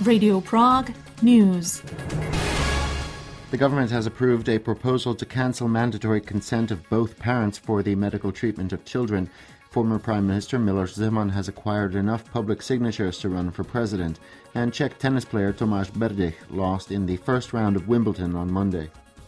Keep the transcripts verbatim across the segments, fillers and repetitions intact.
Radio Prague News. The government has approved a proposal to cancel mandatory consent of both parents for the medical treatment of children. Former Prime Minister Miloš Zeman has acquired enough public signatures to run for president, and Czech tennis player Tomáš Berdych lost in the first round of Wimbledon on Monday.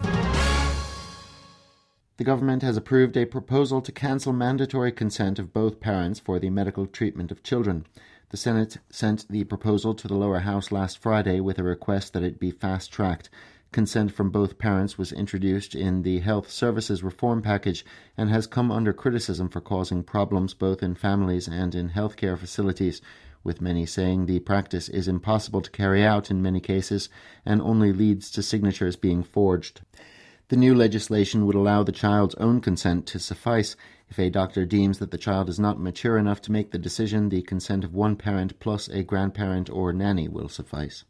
The government has approved a proposal to cancel mandatory consent of both parents for the medical treatment of children. The Senate sent the proposal to the lower house last Friday with a request that it be fast-tracked. Consent from both parents was introduced in the Health Services Reform Package and has come under criticism for causing problems both in families and in healthcare facilities, with many saying the practice is impossible to carry out in many cases and only leads to signatures being forged. The new legislation would allow the child's own consent to suffice. If a doctor deems that the child is not mature enough to make the decision, the consent of one parent plus a grandparent or nanny will suffice.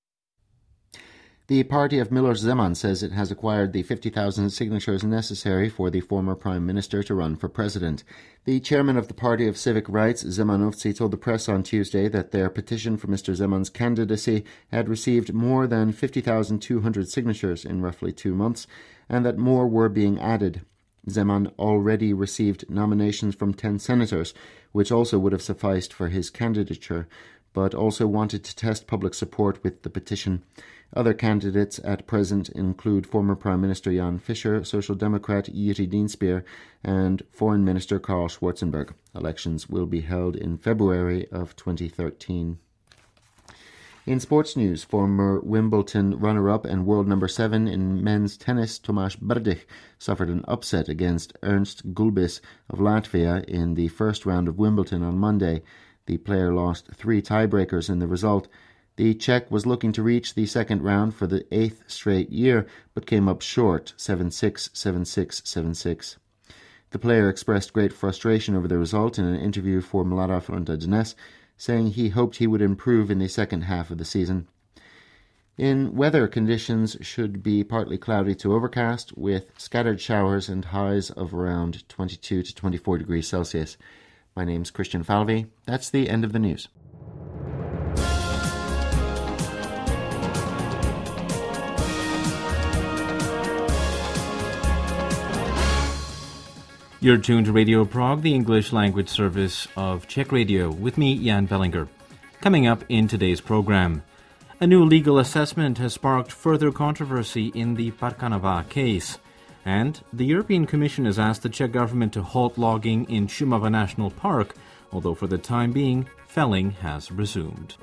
The party of Miloš Zeman says it has acquired the fifty thousand signatures necessary for the former Prime Minister to run for president. The chairman of the Party of Civic Rights, Zemanovci, told the press on Tuesday that their petition for Mister Zeman's candidacy had received more than fifty thousand two hundred signatures in roughly two months, and that more were being added. Zeman already received nominations from ten senators, which also would have sufficed for his candidature, but also wanted to test public support with the petition. Other candidates at present include former Prime Minister Jan Fischer, Social Democrat Jiří Dienstbier, and Foreign Minister Karl Schwarzenberg. Elections will be held in February of twenty thirteen. In sports news, former Wimbledon runner-up and world number seven in men's tennis Tomáš Berdych suffered an upset against Ernst Gulbis of Latvia in the first round of Wimbledon on Monday. The player lost three tiebreakers in the result. The Czech was looking to reach the second round for the eighth straight year, but came up short, seven six, seven six, seven six. The player expressed great frustration over the result in an interview for Mladá Fronta Dnes, saying he hoped he would improve in the second half of the season. In weather, conditions should be partly cloudy to overcast, with scattered showers and highs of around twenty-two to twenty-four degrees Celsius. My name's Christian Falvey. That's the end of the news. You're tuned to Radio Prague, the English language service of Czech Radio, with me, Jan Bellinger. Coming up in today's program, a new legal assessment has sparked further controversy in the Parkanova case, and the European Commission has asked the Czech government to halt logging in Šumava National Park, although for the time being, felling has resumed.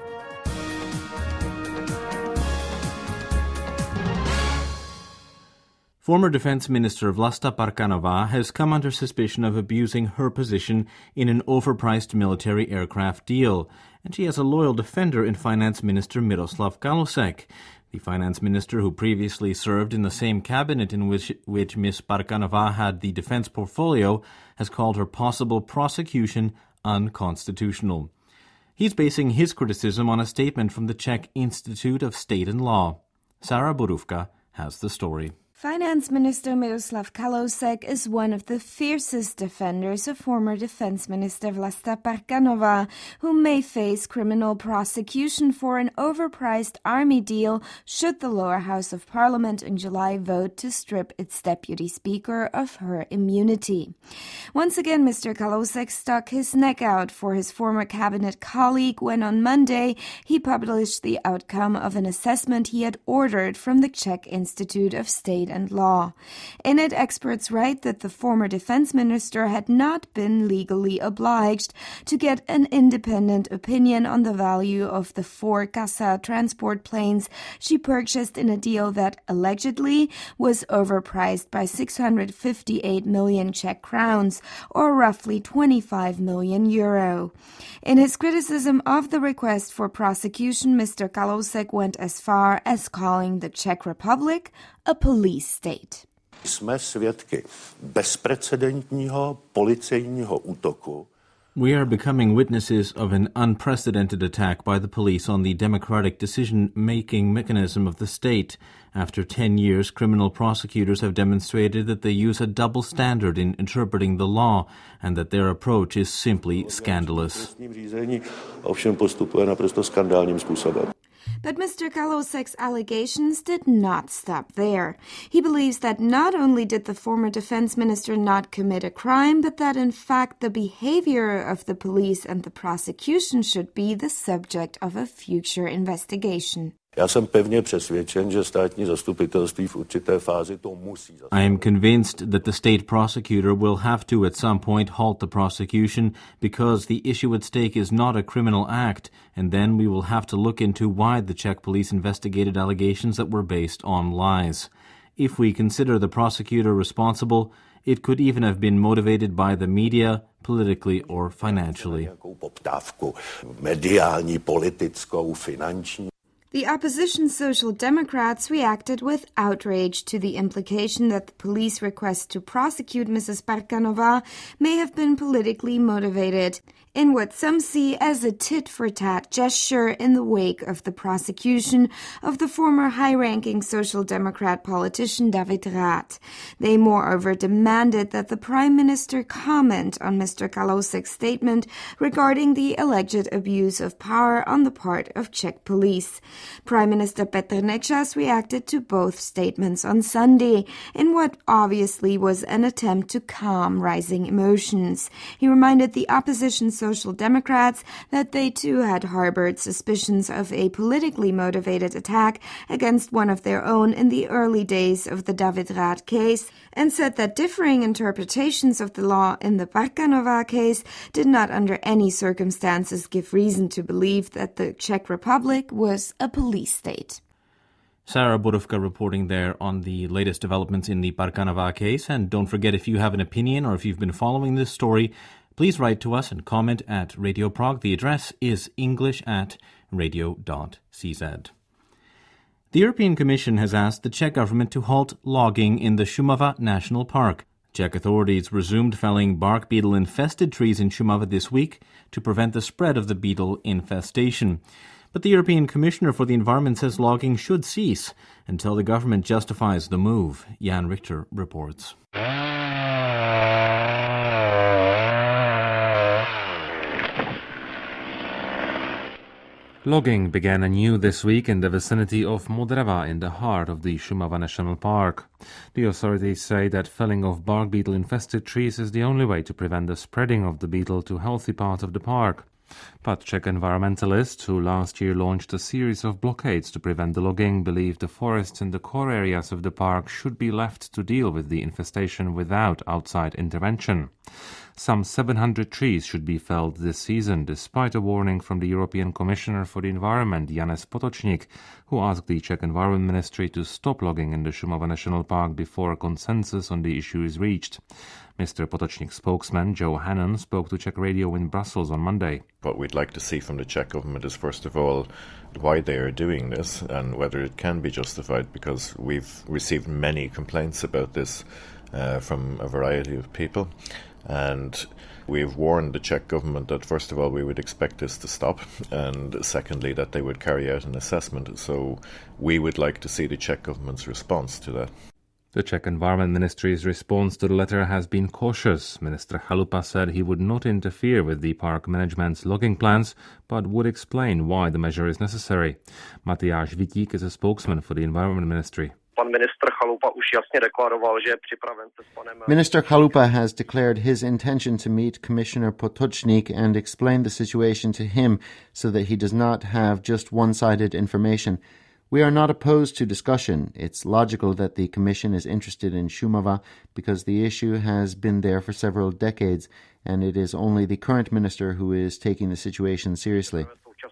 Former Defense Minister Vlasta Parkanova has come under suspicion of abusing her position in an overpriced military aircraft deal, and she has a loyal defender in Finance Minister Miroslav Kalousek. The Finance Minister, who previously served in the same cabinet in which, which Miss Parkanova had the defense portfolio, has called her possible prosecution unconstitutional. He's basing his criticism on a statement from the Czech Institute of State and Law. Sarah Borůvka has the story. Finance Minister Miroslav Kalousek is one of the fiercest defenders of former Defense Minister Vlasta Parkanova, who may face criminal prosecution for an overpriced army deal should the lower house of parliament in July vote to strip its deputy speaker of her immunity. Once again, Mister Kalousek stuck his neck out for his former cabinet colleague when on Monday he published the outcome of an assessment he had ordered from the Czech Institute of State and Law. In it, experts write that the former defense minister had not been legally obliged to get an independent opinion on the value of the four Casa transport planes she purchased in a deal that allegedly was overpriced by six hundred fifty-eight million Czech crowns, or roughly twenty-five million euro. In his criticism of the request for prosecution, Mister Kalousek went as far as calling the Czech Republic a police state. Jsme svědky bezprecedentního policejního útoku. We are becoming witnesses of an unprecedented attack by the police on the democratic decision-making mechanism of the state. After ten years, criminal prosecutors have demonstrated that they use a double standard in interpreting the law and that their approach is simply scandalous. But Mister Kalosek's allegations did not stop there. He believes that not only did the former defense minister not commit a crime, but that in fact the behavior of the police and the prosecution should be the subject of a future investigation. Já jsem pevně přesvědčen, že státní zastupitelství v určité fázi to musí. I am convinced that the state prosecutor will have to at some point halt the prosecution because the issue at stake is not a criminal act, and then we will have to look into why the Czech police investigated allegations that were based on lies. If we consider the prosecutor responsible, it could even have been motivated by the media, politically or financially. Poptávku mediální, politickou, finanční. The opposition Social Democrats reacted with outrage to the implication that the police request to prosecute Missus Parkanová may have been politically motivated, in what some see as a tit-for-tat gesture in the wake of the prosecution of the former high-ranking Social Democrat politician David Rath. They moreover demanded that the Prime Minister comment on Mister Kalosek's statement regarding the alleged abuse of power on the part of Czech police. Prime Minister Petr Nečas reacted to both statements on Sunday in what obviously was an attempt to calm rising emotions. He reminded the opposition Social Democrats that they too had harbored suspicions of a politically motivated attack against one of their own in the early days of the David Rath case, and said that differing interpretations of the law in the Parkanová case did not under any circumstances give reason to believe that the Czech Republic was a police state. Sarah Budovka reporting there on the latest developments in the Parkanová case. And don't forget, if you have an opinion or if you've been following this story, please write to us and comment at Radio Prague. The address is english at radio dot c z. The European Commission has asked the Czech government to halt logging in the Šumava National Park. Czech authorities resumed felling bark beetle-infested trees in Šumava this week to prevent the spread of the beetle infestation. But the European Commissioner for the Environment says logging should cease until the government justifies the move. Jan Richter reports. Logging began anew this week in the vicinity of Modrava in the heart of the Šumava National Park. The authorities say that felling of bark beetle-infested trees is the only way to prevent the spreading of the beetle to healthy parts of the park. But Czech environmentalists, who last year launched a series of blockades to prevent the logging, believe the forests in the core areas of the park should be left to deal with the infestation without outside intervention. Some seven hundred trees should be felled this season, despite a warning from the European Commissioner for the Environment, Janez Potočnik, who asked the Czech Environment Ministry to stop logging in the Šumava National Park before a consensus on the issue is reached. Mister Potočnik's spokesman, Joe Hannon, spoke to Czech radio in Brussels on Monday. What we'd like to see from the Czech government is, first of all, why they are doing this and whether it can be justified, because we've received many complaints about this uh, from a variety of people. And we've warned the Czech government that, first of all, we would expect this to stop, and secondly, that they would carry out an assessment. So we would like to see the Czech government's response to that. The Czech Environment Ministry's response to the letter has been cautious. Minister Chalupa said he would not interfere with the park management's logging plans, but would explain why the measure is necessary. Matyáš Vitík is a spokesman for the Environment Ministry. Minister Chalupa has declared his intention to meet Commissioner Potočnik and explain the situation to him so that he does not have just one-sided information. We are not opposed to discussion. It's logical that the Commission is interested in Šumava because the issue has been there for several decades, and it is only the current minister who is taking the situation seriously.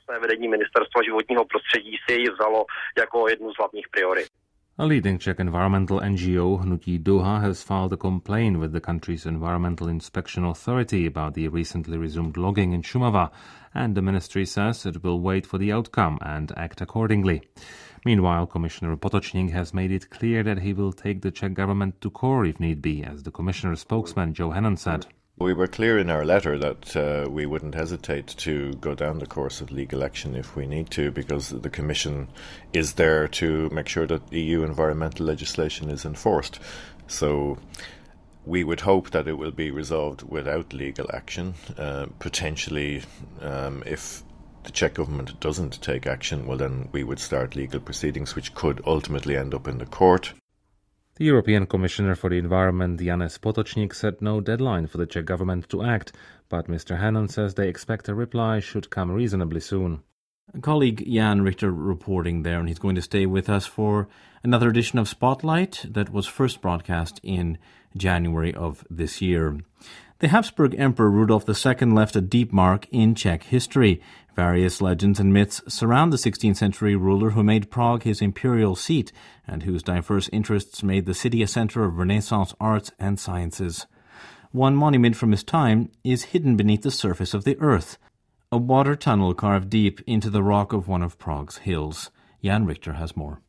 A leading Czech environmental N G O, Hnutí Duha, has filed a complaint with the country's Environmental Inspection Authority about the recently resumed logging in Šumava, and the ministry says it will wait for the outcome and act accordingly. Meanwhile, Commissioner Potočnik has made it clear that he will take the Czech government to court if need be, as the Commissioner's spokesman Joe Hannon said. We were clear in our letter that uh, we wouldn't hesitate to go down the course of legal action if we need to, because the Commission is there to make sure that E U environmental legislation is enforced. So we would hope that it will be resolved without legal action, uh, potentially um, if the Czech government doesn't take action, well then we would start legal proceedings which could ultimately end up in the court. The European Commissioner for the Environment, Janez Potočnik, set no deadline for the Czech government to act, but Mister Hannan says they expect a reply should come reasonably soon. Colleague Jan Richter reporting there, and he's going to stay with us for another edition of Spotlight that was first broadcast in January of this year. The Habsburg Emperor Rudolf the Second left a deep mark in Czech history. Various legends and myths surround the sixteenth century ruler who made Prague his imperial seat and whose diverse interests made the city a center of Renaissance arts and sciences. One monument from his time is hidden beneath the surface of the earth, a water tunnel carved deep into the rock of one of Prague's hills. Jan Richter has more.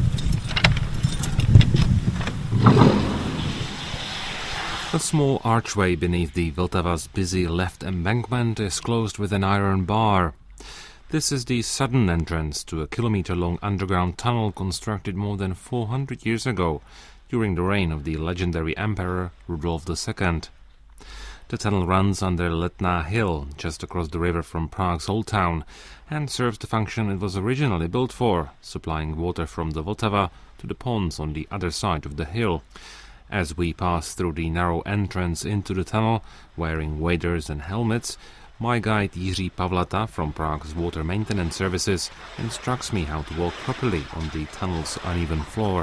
A small archway beneath the Vltava's busy left embankment is closed with an iron bar. This is the southern entrance to a kilometre-long underground tunnel constructed more than four hundred years ago, during the reign of the legendary Emperor Rudolf the Second. The tunnel runs under Letná Hill, just across the river from Prague's Old Town, and serves the function it was originally built for, supplying water from the Vltava to the ponds on the other side of the hill. As we pass through the narrow entrance into the tunnel, wearing waders and helmets, my guide Jiří Pavlata from Prague's Water Maintenance Services instructs me how to walk properly on the tunnel's uneven floor.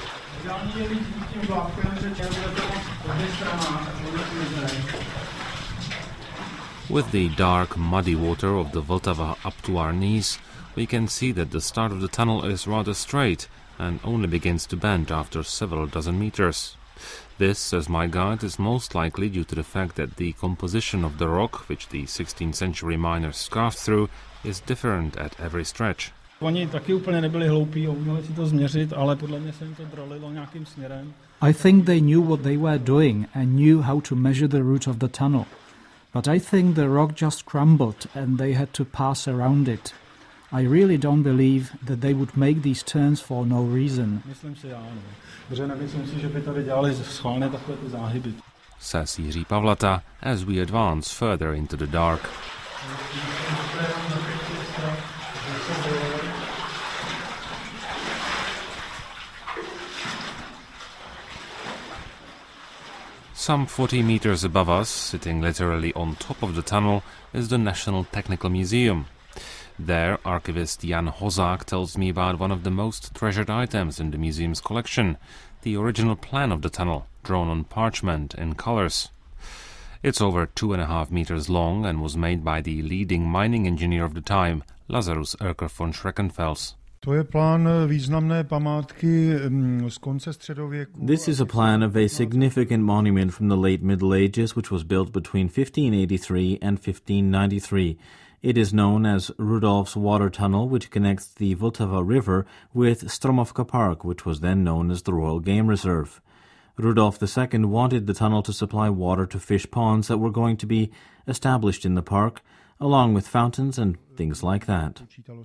With the dark, muddy water of the Vltava up to our knees, we can see that the start of the tunnel is rather straight and only begins to bend after several dozen meters. This, says my guide, is most likely due to the fact that the composition of the rock, which the sixteenth century miners scarfed through, is different at every stretch. Oni taky úplně nebyli hloupí, uměli si to změřit, ale podle mě se jim to drolilo nějakým směrem. I think they knew what they were doing and knew how to measure the route of the tunnel. But I think the rock just crumbled and they had to pass around it. I really don't believe that they would make these turns for no reason. Myslím si já, no. Protože nemyslím si, že by tady dělali schválně takové ty záhyby. Says Jiří Pavlata as we advance further into the dark. Some forty meters above us, sitting literally on top of the tunnel, is the National Technical Museum. There, archivist Jan Hozák tells me about one of the most treasured items in the museum's collection, the original plan of the tunnel, drawn on parchment in colors. It's over two and a half meters long and was made by the leading mining engineer of the time, Lazarus Erker von Schreckenfels. This is a plan of a significant monument from the late Middle Ages which was built between fifteen eighty-three and fifteen ninety-three. It is known as Rudolf's Water Tunnel, which connects the Vltava River with Stromovka Park, which was then known as the Royal Game Reserve. Rudolf the Second wanted the tunnel to supply water to fish ponds that were going to be established in the park, along with fountains and things like that.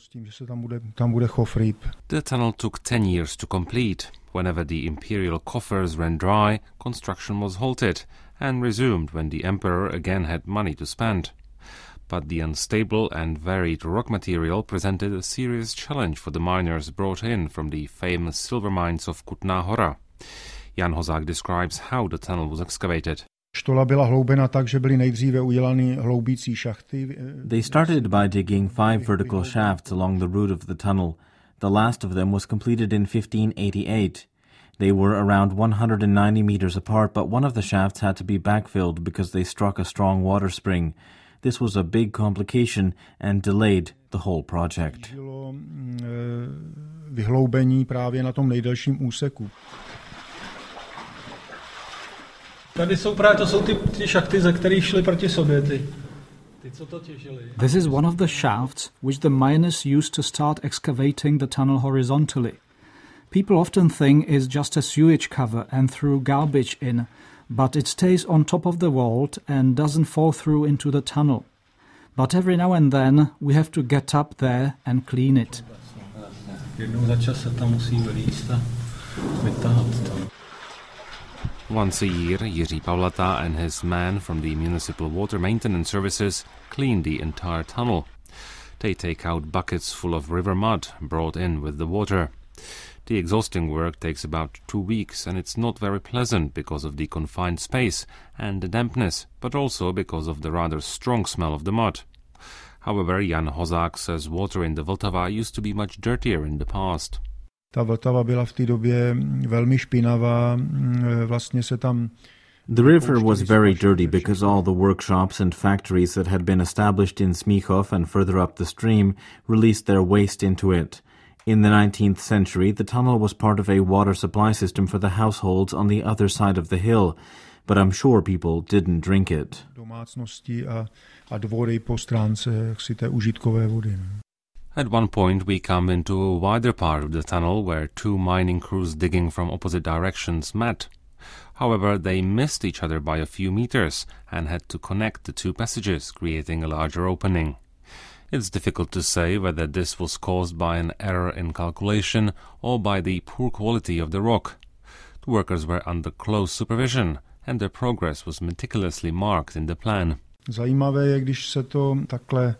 The tunnel took ten years to complete. Whenever the imperial coffers ran dry, construction was halted and resumed when the emperor again had money to spend. But the unstable and varied rock material presented a serious challenge for the miners brought in from the famous silver mines of Kutná Hora. Jan Hozák describes how the tunnel was excavated. They started by digging five vertical shafts along the route of the tunnel. The last of them was completed in fifteen eighty-eight. They were around one hundred ninety meters apart, but one of the shafts had to be backfilled because they struck a strong water spring. This was a big complication and delayed the whole project. Tady jsou právě to jsou ty, ty šachty, ze kterých šly proti sobě ty. Ty, co to těžili. This is one of the shafts which the miners used to start excavating the tunnel horizontally. People often think it's just a sewage cover and threw garbage in, but it stays on top of the vault and doesn't fall through into the tunnel. But every now and then we have to get up there and clean it. Jednou za čas se tam musí vylízt a vytáhat to. Once a year, Jiří Pavlata and his men from the Municipal Water Maintenance Services clean the entire tunnel. They take out buckets full of river mud brought in with the water. The exhausting work takes about two weeks, and it's not very pleasant because of the confined space and the dampness, but also because of the rather strong smell of the mud. However, Jan Hozák says water in the Vltava used to be much dirtier in the past. Ta Vltava byla v té době velmi špinavá, vlastně se tam... The river was very dirty because all the workshops and factories that had been established in Smíchov and further up the stream released their waste into it. In the nineteenth century, the tunnel was part of a water supply system for the households on the other side of the hill, but I'm sure people didn't drink it. Domácnosti a, a dvory po stránce jaksi té užitkové vody. At one point we come into a wider part of the tunnel where two mining crews digging from opposite directions met. However, they missed each other by a few meters and had to connect the two passages, creating a larger opening. It's difficult to say whether this was caused by an error in calculation or by the poor quality of the rock. The workers were under close supervision and their progress was meticulously marked in the plan. Zajímavé je, když se to takhle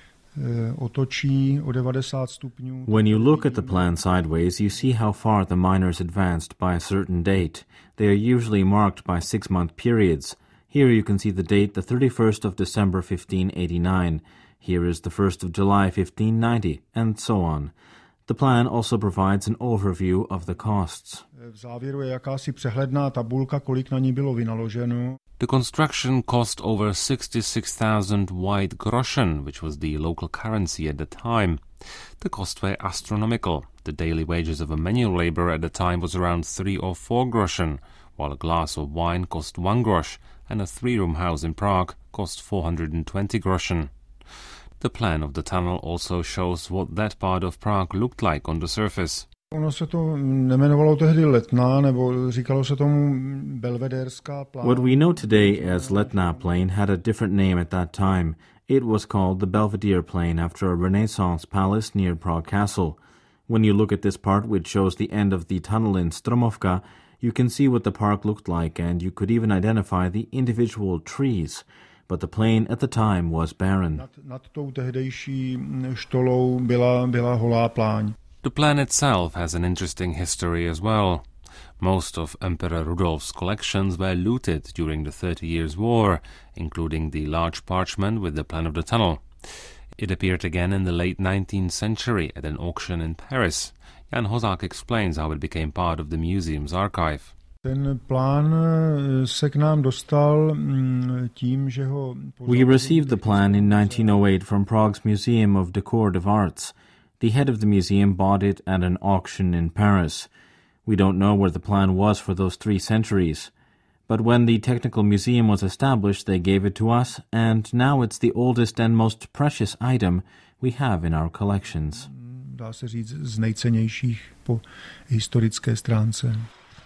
otočí o devadesát stupňů. When you look at the plan sideways, you see how far the miners advanced by a certain date. They are usually marked by six-month periods. Here you can see the date, the thirty-first of December fifteen eighty-nine. Here is the first of July fifteen ninety, and so on. The plan also provides an overview of the costs. V závěru je jakási přehledná tabulka, kolik na ní bylo vynaloženo. The construction cost over sixty-six thousand white groschen, which was the local currency at the time. The costs were astronomical. The daily wages of a manual laborer at the time was around three or four groschen, while a glass of wine cost one grosch, and a three-room house in Prague cost four hundred twenty groschen. The plan of the tunnel also shows what that part of Prague looked like on the surface. Ono se to nemenovalo tehdy Letná, nebo říkalo se tomu Belvederská pláň. What we know today as Letná Plain had a different name at that time. It was called the Belvedere Plain after a Renaissance palace near Prague Castle. When you look at this part, which shows the end of the tunnel in Stromovka, you can see what the park looked like, and you could even identify the individual trees. But the plain at the time was barren. Nad, nad tou tehdejší štolou byla, byla holá pláň. The plan itself has an interesting history as well. Most of Emperor Rudolf's collections were looted during the Thirty Years' War, including the large parchment with the plan of the tunnel. It appeared again in the late nineteenth century at an auction in Paris. Jan Hozák explains how it became part of the museum's archive. Ten plán se k nám dostal tím, že ho... We received the plan in nineteen oh eight from Prague's Museum of Decorative Arts. The head of the museum bought it at an auction in Paris. We don't know where the plan was for those three centuries. But when the Technical Museum was established, they gave it to us, and now it's the oldest and most precious item we have in our collections. Dá se říct z nejcennějších po historické stránce.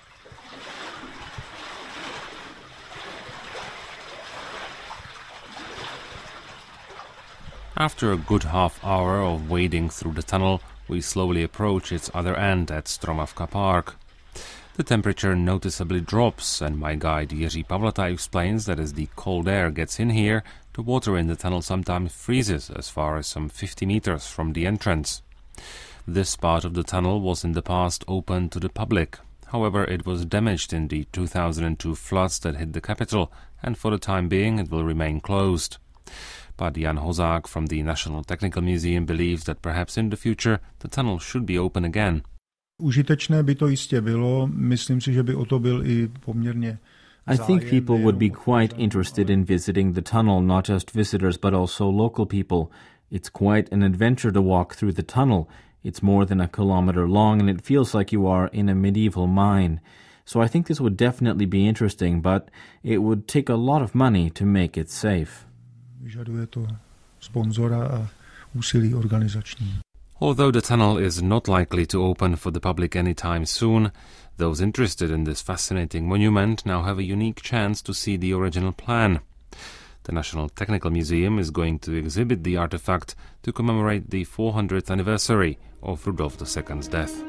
After a good half hour of wading through the tunnel, we slowly approach its other end at Stromovka Park. The temperature noticeably drops, and my guide Jiří Pavlata explains that as the cold air gets in here, the water in the tunnel sometimes freezes as far as some fifty meters from the entrance. This part of the tunnel was in the past open to the public. However, it was damaged in the two thousand two floods that hit the capital, and for the time being it will remain closed. But Jan Hozák from the National Technical Museum believes that perhaps in the future the tunnel should be open again. Užitečné by to jistě bylo. Myslím si, že by o to byl i poměrně. I think people would be quite interested in visiting the tunnel, not just visitors but also local people. It's quite an adventure to walk through the tunnel. It's more than a kilometer long and it feels like you are in a medieval mine. So I think this would definitely be interesting, but it would take a lot of money to make it safe. Vyžaduje to sponzora a úsilí organizační. Although the tunnel is not likely to open for the public anytime soon, those interested in this fascinating monument now have a unique chance to see the original plan. The National Technical Museum is going to exhibit the artifact to commemorate the four hundredth anniversary of Rudolf the Second's death.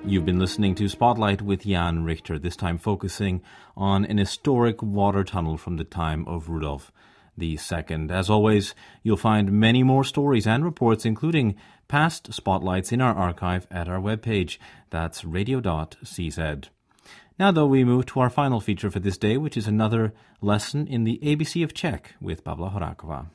You've been listening to Spotlight with Jan Richter, this time focusing on an historic water tunnel from the time of Rudolf the Second. As always, you'll find many more stories and reports, including past spotlights, in our archive at our webpage. That's radio dot c z. Now, though, we move to our final feature for this day, which is another lesson in the A B C of Czech with Pavla Horáková.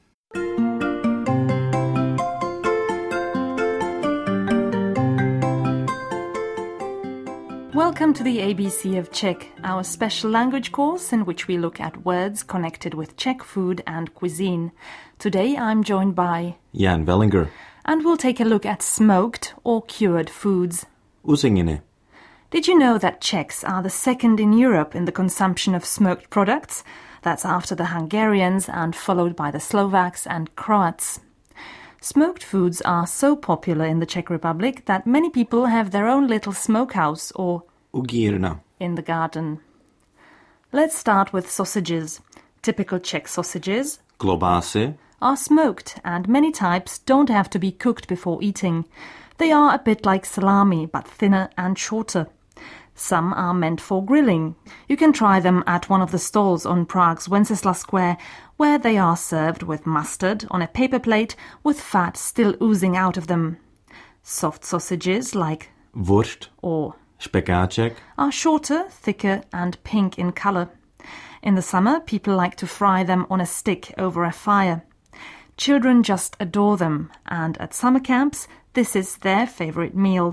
Welcome to the A B C of Czech, our special language course in which we look at words connected with Czech food and cuisine. Today I'm joined by Jan Vellinger. And we'll take a look at smoked or cured foods. Uzinginy. Did you know that Czechs are the second in Europe in the consumption of smoked products? That's after the Hungarians and followed by the Slovaks and Croats. Smoked foods are so popular in the Czech Republic that many people have their own little smokehouse or Ugírna in the garden. Let's start with sausages. Typical Czech sausages klobásy are smoked, and many types don't have to be cooked before eating. They are a bit like salami, but thinner and shorter. Some are meant for grilling. You can try them at one of the stalls on Prague's Wenceslas Square, where they are served with mustard on a paper plate with fat still oozing out of them. Soft sausages like Wurst or Špekáček are shorter, thicker and pink in colour. In the summer, people like to fry them on a stick over a fire. Children just adore them, and at summer camps, this is their favourite meal.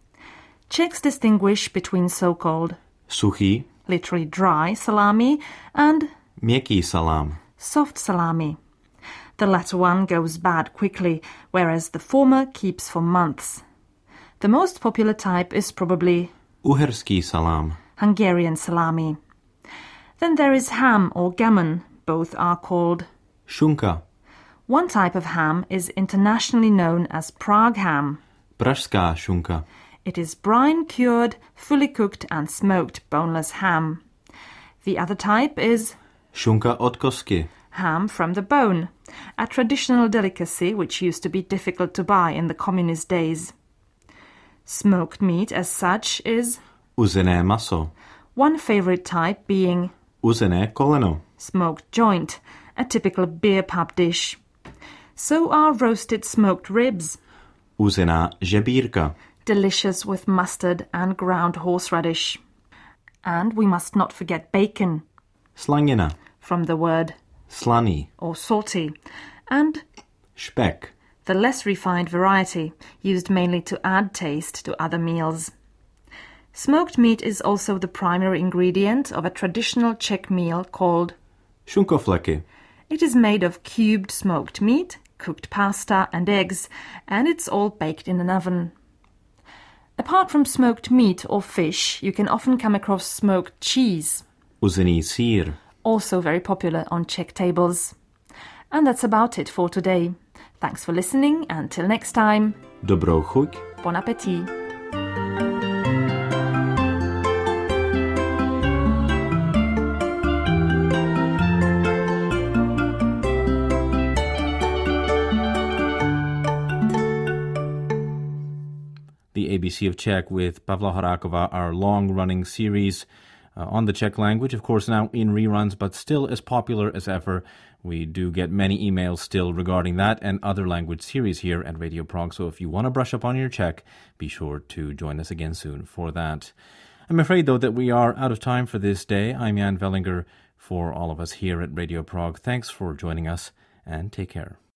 Czechs distinguish between so-called suchý, literally dry salami, and měkký salám, soft salami. The latter one goes bad quickly, whereas the former keeps for months. The most popular type is probably uherský salám, Hungarian salami. Then there is ham or gammon. Both are called šunka. One type of ham is internationally known as Prague ham. Pražská šunka. It is brine-cured, fully cooked and smoked boneless ham. The other type is šunka od kostky, ham from the bone, a traditional delicacy which used to be difficult to buy in the communist days. Smoked meat as such is uzené maso, one favourite type being uzené koleno, smoked joint, a typical beer pub dish. So are roasted smoked ribs, uzená žebírka, delicious with mustard and ground horseradish. And we must not forget bacon, slanina, from the word slaný, or salty, and špek, the less refined variety, used mainly to add taste to other meals. Smoked meat is also the primary ingredient of a traditional Czech meal called šunkofleky. It is made of cubed smoked meat, cooked pasta and eggs, and it's all baked in an oven. Apart from smoked meat or fish, you can often come across smoked cheese, uzený sír, also very popular on Czech tables. And that's about it for today. Thanks for listening. Until next time. Dobrou chuť. Bon appétit. The A B C of Czech with Pavla Horáková, our long-running series uh, on the Czech language, of course now in reruns, but still as popular as ever. We do get many emails still regarding that and other language series here at Radio Prague, so if you want to brush up on your Czech, be sure to join us again soon for that. I'm afraid, though, that we are out of time for this day. I'm Jan Vellinger for all of us here at Radio Prague. Thanks for joining us, and take care.